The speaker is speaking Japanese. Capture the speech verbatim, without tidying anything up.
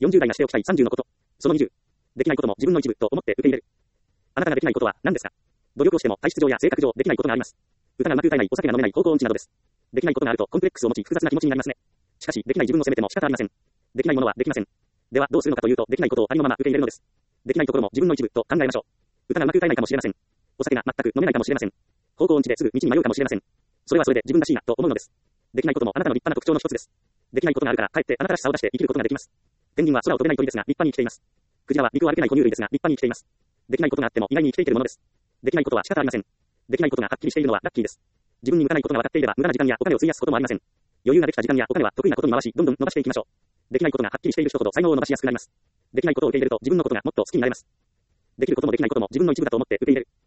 よんじゅう代がしておきたいさんじゅうのこと。そのにじゅう。できないことも自分の一部と思って受け入れる。あなたができないことは何ですか？努力をしても体質上や性格上できないことがあります。歌がうまく歌えない、お酒が飲めない、方向音痴などです。できないことがあるとコンプレックスを持ち複雑な気持ちになりますね。しかし、できない自分を責めても仕方ありません。できないものはできません。では、どうするのかというと、できないことをありのまま受け入れるのです。できないところも自分の一部と考えましょう。歌がうまく歌えないかもしれません。お酒が全く飲めないかもしれません。方向音痴ですぐ道に迷うかもしれません。それはそれで自分らしいなと思うのです。できないこともあなたの立派な特徴の一つです。できないことがあるから、かえってあなたらしさを出して生きることができます。ペンギンは空を飛べない鳥ですが、立派に生きています。クジラは陸を歩けない哺乳類ですが、立派に生きています。できないことがあっても意外に生きていけるものです。できないことは仕方ありません。できないことがはっきりしているのはラッキーです。自分に向かないことが分かっていれば、無駄な時間やお金を費やすこともありません。余裕ができた時間やお金は得意なことに回し、どんどん伸ばしていきましょう。できないことがはっきりしている人ほど才能を伸ばしやすくなります。できないことを受け入れると自分のことがもっと好きになれます。できることもできないことも自分の一部だと思って受け入れる。